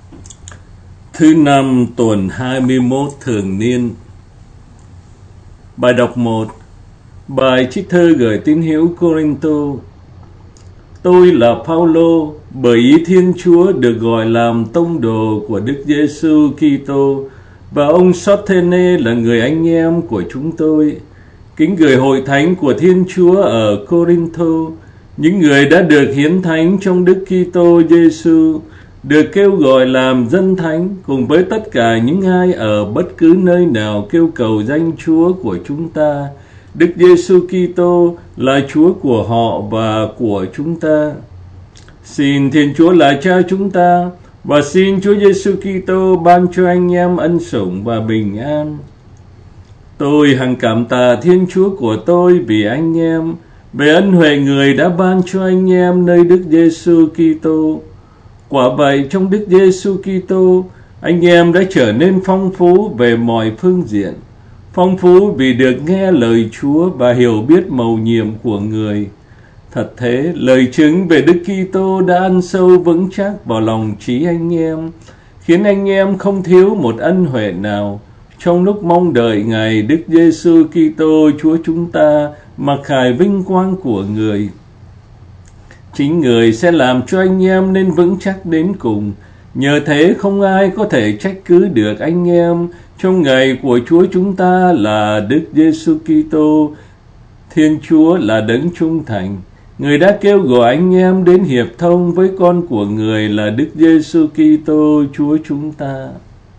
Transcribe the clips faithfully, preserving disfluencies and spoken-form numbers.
Thứ năm tuần hai mươi mốt thường niên. Bài đọc một. Bài trích thơ gửi tín hữu Cô-rinh-tô. Tôi là Phao-lô, bởi ý Thiên Chúa được gọi làm tông đồ của Đức Giê-xu Ki-tô, và ông Sốt-thê-nê là người anh em của chúng tôi. Kính gửi hội thánh của Thiên Chúa ở Cô-rinh-thô, những người đã được hiến thánh trong Đức Ki-tô Giê-xu, được kêu gọi làm dân thánh, cùng với tất cả những ai ở bất cứ nơi nào kêu cầu danh Chúa của chúng ta. Đức Giê-xu Ki-tô là Chúa của họ và của chúng ta. Xin Thiên Chúa là Cha chúng ta, và xin Chúa Giê-xu Ki-tô ban cho anh em ân sủng và bình an. Tôi hằng cảm tạ Thiên Chúa của tôi vì anh em, về ân huệ Người đã ban cho anh em nơi Đức Giê-xu Ki-tô. Quả vậy, trong Đức Giê-xu Ki-tô, anh em đã trở nên phong phú về mọi phương diện. Phong phú vì được nghe lời Chúa và hiểu biết mầu nhiệm của Người. Thật thế, lời chứng về Đức Ki-tô đã ăn sâu vững chắc vào lòng trí anh em, khiến anh em không thiếu một ân huệ nào trong lúc mong đợi Ngày Đức Giê-xu Ki-tô Chúa chúng ta mặc khải vinh quang của Người. Chính Người sẽ làm cho anh em nên vững chắc đến cùng. Nhờ thế không ai có thể trách cứ được anh em trong ngày của Chúa chúng ta là Đức Giê-xu Ki-tô. Thiên Chúa là đấng trung thành. Người đã kêu gọi anh em đến hiệp thông với con của Người là Đức Giê-xu Ki-tô Chúa chúng ta.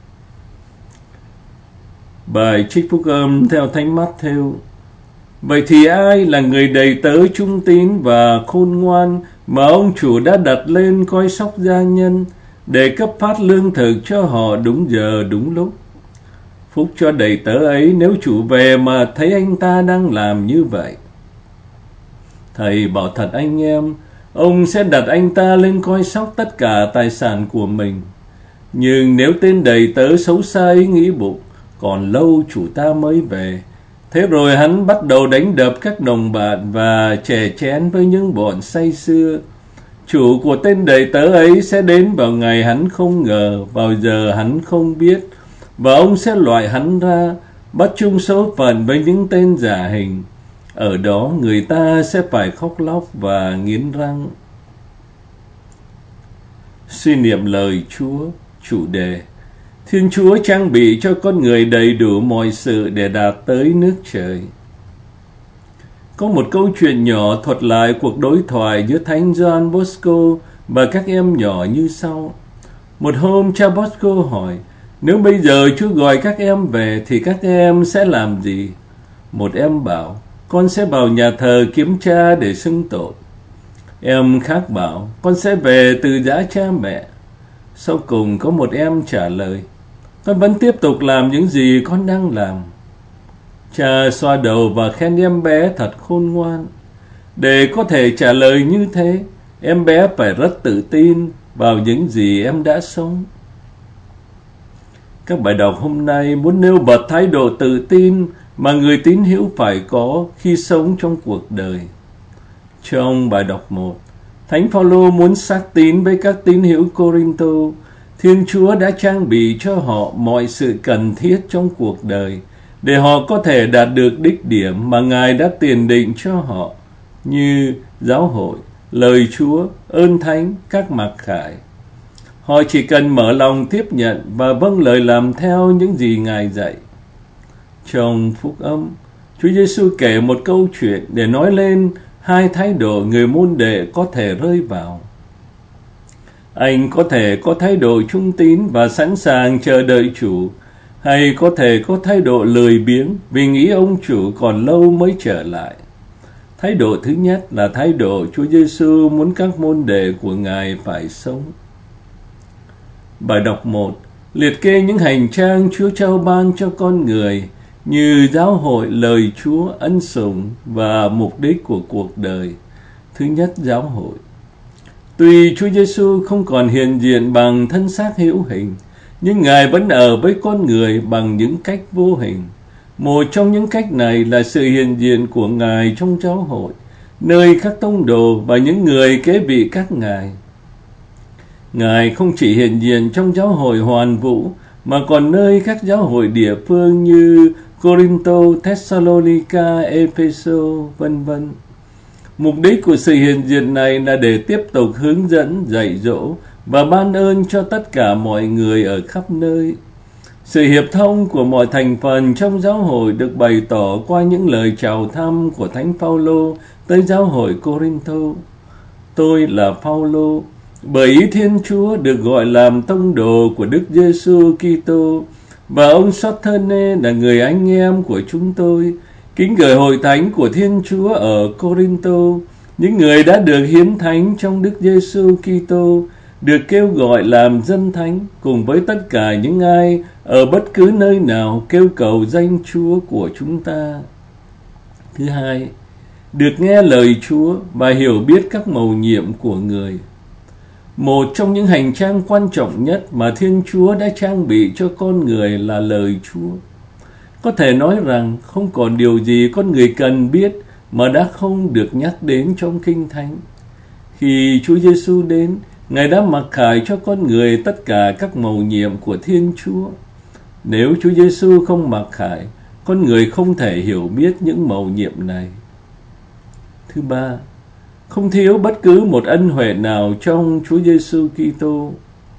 Bài trích phúc âm theo Thánh Mát-thêu. Vậy thì ai là người đầy tớ trung tín và khôn ngoan mà ông chủ đã đặt lên coi sóc gia nhân để cấp phát lương thực cho họ đúng giờ đúng lúc? Phúc cho đầy tớ ấy nếu chủ về mà thấy anh ta đang làm như vậy. Thầy bảo thật anh em, ông sẽ đặt anh ta lên coi sóc tất cả tài sản của mình. Nhưng nếu tên đầy tớ xấu xa ấy nghĩ bụng, còn lâu chủ ta mới về, thế rồi hắn bắt đầu đánh đập các đồng bạn và chè chén với những bọn say sưa. Chủ của tên đầy tớ ấy sẽ đến vào ngày hắn không ngờ, vào giờ hắn không biết, và ông sẽ loại hắn ra, bắt chung số phận với những tên giả hình. Ở đó người ta sẽ phải khóc lóc và nghiến răng. Suy niệm lời Chúa. Chủ đề: Thiên Chúa trang bị cho con người đầy đủ mọi sự để đạt tới nước trời. Có một câu chuyện nhỏ thuật lại cuộc đối thoại giữa Thánh Gioan Bosco và các em nhỏ như sau. Một hôm cha Bosco hỏi, nếu bây giờ Chúa gọi các em về thì các em sẽ làm gì? Một em bảo, con sẽ vào nhà thờ kiếm cha để xưng tội. Em khác bảo, con sẽ về từ giã cha mẹ. Sau cùng có một em trả lời, con vẫn tiếp tục làm những gì con đang làm. Cha xoa đầu và khen em bé thật khôn ngoan. Để có thể trả lời như thế, em bé phải rất tự tin vào những gì em đã sống. Các bài đọc hôm nay muốn nêu bật thái độ tự tin mà người tín hữu phải có khi sống trong cuộc đời. Trong bài đọc một, Thánh Phao-lô muốn xác tín với các tín hữu Cô-rinh-tô. Thiên Chúa đã trang bị cho họ mọi sự cần thiết trong cuộc đời để họ có thể đạt được đích điểm mà Ngài đã tiền định cho họ, như giáo hội, lời Chúa, ơn thánh, các mặc khải. Họ chỉ cần mở lòng tiếp nhận và vâng lời làm theo những gì Ngài dạy. Trong phúc âm, Chúa Giê-xu kể một câu chuyện để nói lên hai thái độ người môn đệ có thể rơi vào. Anh có thể có thái độ trung tín và sẵn sàng chờ đợi chủ, hay có thể có thái độ lười biếng vì nghĩ ông chủ còn lâu mới trở lại. Thái độ thứ nhất là thái độ Chúa Giê-xu muốn các môn đệ của Ngài phải sống. Bài đọc một liệt kê những hành trang Chúa trao ban cho con người như giáo hội, lời Chúa, ân sủng và mục đích của cuộc đời. Thứ nhất, giáo hội. Tuy Chúa Giê-xu không còn hiện diện bằng thân xác hữu hình, nhưng Ngài vẫn ở với con người bằng những cách vô hình. Một trong những cách này là sự hiện diện của Ngài trong giáo hội, nơi các tông đồ và những người kế vị các Ngài. Ngài không chỉ hiện diện trong giáo hội Hoàn Vũ, mà còn nơi các giáo hội địa phương như Corinto, Thessalonica, Epheso, vân vân. Mục đích của sự hiện diện này là để tiếp tục hướng dẫn, dạy dỗ và ban ơn cho tất cả mọi người ở khắp nơi. Sự hiệp thông của mọi thành phần trong giáo hội được bày tỏ qua những lời chào thăm của Thánh Phaolô tới giáo hội Corinto. Tôi là Phaolô, bởi ý Thiên Chúa được gọi làm tông đồ của Đức Giêsu Kitô, và ông Sosthene là người anh em của chúng tôi, kính gửi hội thánh của Thiên Chúa ở Corinto, những người đã được hiến thánh trong Đức Giêsu Kitô, được kêu gọi làm dân thánh, cùng với tất cả những ai ở bất cứ nơi nào kêu cầu danh Chúa của chúng ta. Thứ hai, được nghe lời Chúa và hiểu biết các mầu nhiệm của người. Một trong những hành trang quan trọng nhất mà Thiên Chúa đã trang bị cho con người là lời Chúa. Có thể nói rằng không còn điều gì con người cần biết mà đã không được nhắc đến trong Kinh Thánh. Khi Chúa Giêsu đến, Ngài đã mặc khải cho con người tất cả các mầu nhiệm của Thiên Chúa. Nếu Chúa Giêsu không mặc khải, con người không thể hiểu biết những mầu nhiệm này. Thứ ba, không thiếu bất cứ một ân huệ nào trong Chúa Giêsu Kitô.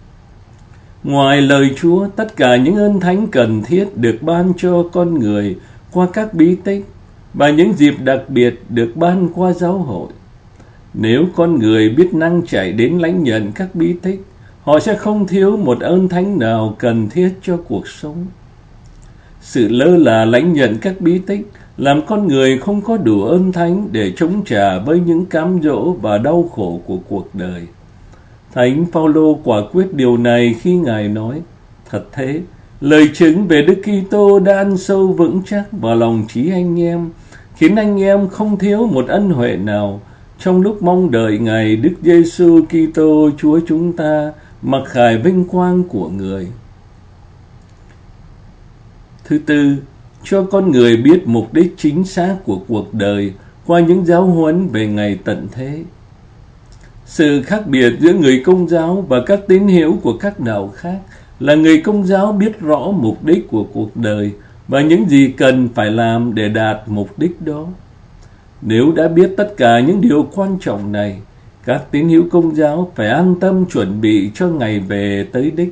Ngoài lời Chúa, tất cả những ơn thánh cần thiết được ban cho con người qua các bí tích và những dịp đặc biệt được ban qua giáo hội. Nếu con người biết năng chạy đến lãnh nhận các bí tích, họ sẽ không thiếu một ơn thánh nào cần thiết cho cuộc sống. Sự lơ là lãnh nhận các bí tích làm con người không có đủ ơn thánh để chống trả với những cám dỗ và đau khổ của cuộc đời. Thánh Phaolô quả quyết điều này khi Ngài nói: thật thế, lời chứng về Đức Kitô đã ăn sâu vững chắc vào lòng trí anh em, khiến anh em không thiếu một ân huệ nào trong lúc mong đợi Ngài Đức Giêsu Kitô Chúa chúng ta mặc khải vinh quang của người. Thứ tư, cho con người biết mục đích chính xác của cuộc đời qua những giáo huấn về ngày tận thế. Sự khác biệt giữa người Công giáo và các tín hữu của các đạo khác là người Công giáo biết rõ mục đích của cuộc đời và những gì cần phải làm để đạt mục đích đó. Nếu đã biết tất cả những điều quan trọng này, các tín hữu Công giáo phải an tâm chuẩn bị cho ngày về tới đích.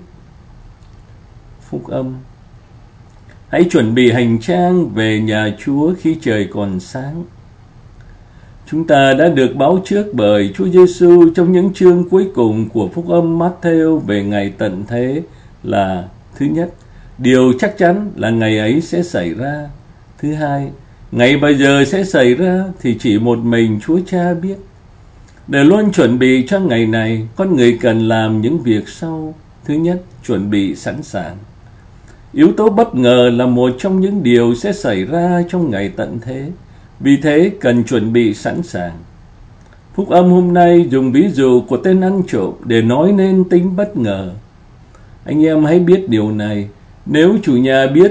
Phúc âm. Hãy chuẩn bị hành trang về nhà Chúa khi trời còn sáng. Chúng ta đã được báo trước bởi Chúa Giêsu trong những chương cuối cùng của Phúc âm Matthew về ngày tận thế là: thứ nhất, điều chắc chắn là ngày ấy sẽ xảy ra. Thứ hai, ngày bây giờ sẽ xảy ra thì chỉ một mình Chúa Cha biết. Để luôn chuẩn bị cho ngày này, con người cần làm những việc sau. Thứ nhất, chuẩn bị sẵn sàng. Yếu tố bất ngờ là một trong những điều sẽ xảy ra trong ngày tận thế. Vì thế cần chuẩn bị sẵn sàng. Phúc âm hôm nay dùng ví dụ của tên ăn trộm để nói nên tính bất ngờ. Anh em hãy biết điều này. Nếu chủ nhà biết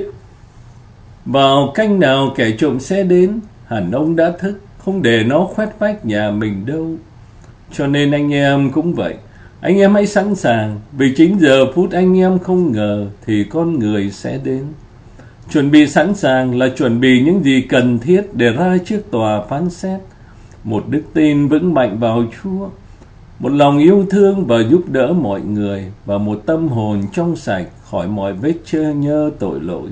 vào canh nào kẻ trộm sẽ đến, hẳn ông đã thức, không để nó khoét vách nhà mình đâu. Cho nên anh em cũng vậy. Anh em hãy sẵn sàng, vì chính giờ phút anh em không ngờ thì con người sẽ đến. Chuẩn bị sẵn sàng là chuẩn bị những gì cần thiết để ra trước tòa phán xét. Một đức tin vững mạnh vào Chúa, một lòng yêu thương và giúp đỡ mọi người, và một tâm hồn trong sạch khỏi mọi vết chơ nhơ tội lỗi.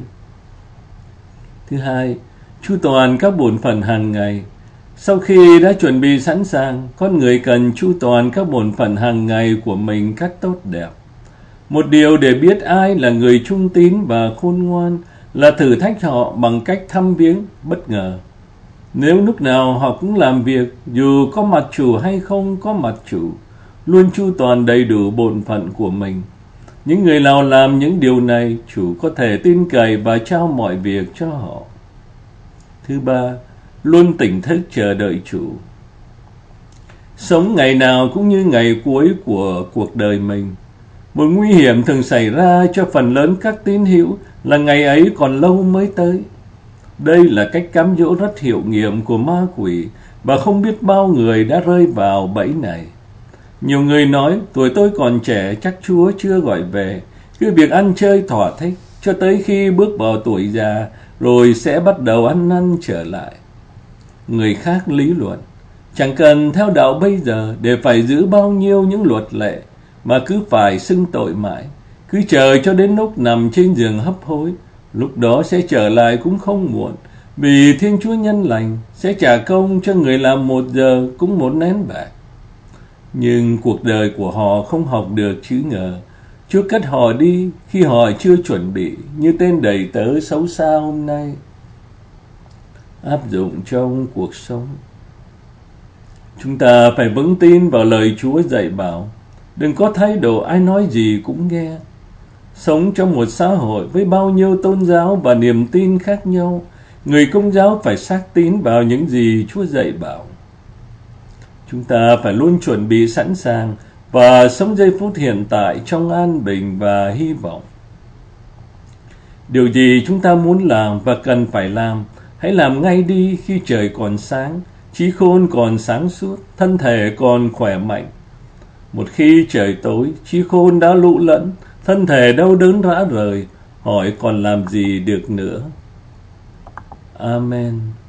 Thứ hai, chu toàn các bổn phận hàng ngày. Sau khi đã chuẩn bị sẵn sàng, con người cần chu toàn các bổn phận hàng ngày của mình cách tốt đẹp. Một điều để biết ai là người trung tín và khôn ngoan là thử thách họ bằng cách thăm viếng bất ngờ. Nếu lúc nào họ cũng làm việc, dù có mặt chủ hay không có mặt chủ, luôn chu toàn đầy đủ bổn phận của mình. Những người nào làm những điều này, chủ có thể tin cậy và trao mọi việc cho họ. Thứ ba, luôn tỉnh thức chờ đợi chủ. Sống ngày nào cũng như ngày cuối của cuộc đời mình. Một nguy hiểm thường xảy ra cho phần lớn các tín hữu là ngày ấy còn lâu mới tới. Đây là cách cám dỗ rất hiệu nghiệm của ma quỷ, và không biết bao người đã rơi vào bẫy này. Nhiều người nói, tuổi tôi còn trẻ, chắc Chúa chưa gọi về, cứ việc ăn chơi thỏa thích, cho tới khi bước vào tuổi già, rồi sẽ bắt đầu ăn năn trở lại. Người khác lý luận, chẳng cần theo đạo bây giờ để phải giữ bao nhiêu những luật lệ, mà cứ phải xưng tội mãi, cứ chờ cho đến lúc nằm trên giường hấp hối, lúc đó sẽ trở lại cũng không muộn, vì Thiên Chúa nhân lành sẽ trả công cho người làm một giờ cũng một nén bạc. Nhưng cuộc đời của họ không học được chữ ngờ. Chúa cất họ đi khi họ chưa chuẩn bị, như tên đầy tớ xấu xa hôm nay. Áp dụng trong cuộc sống. Chúng ta phải vững tin vào lời Chúa dạy bảo. Đừng có thái độ ai nói gì cũng nghe. Sống trong một xã hội với bao nhiêu tôn giáo và niềm tin khác nhau, người Công giáo phải xác tín vào những gì Chúa dạy bảo. Chúng ta phải luôn chuẩn bị sẵn sàng và sống giây phút hiện tại trong an bình và hy vọng. Điều gì chúng ta muốn làm và cần phải làm, hãy làm ngay đi khi trời còn sáng, trí khôn còn sáng suốt, thân thể còn khỏe mạnh. Một khi trời tối, trí khôn đã lũ lẫn, thân thể đau đớn rã rời, hỏi còn làm gì được nữa. Amen.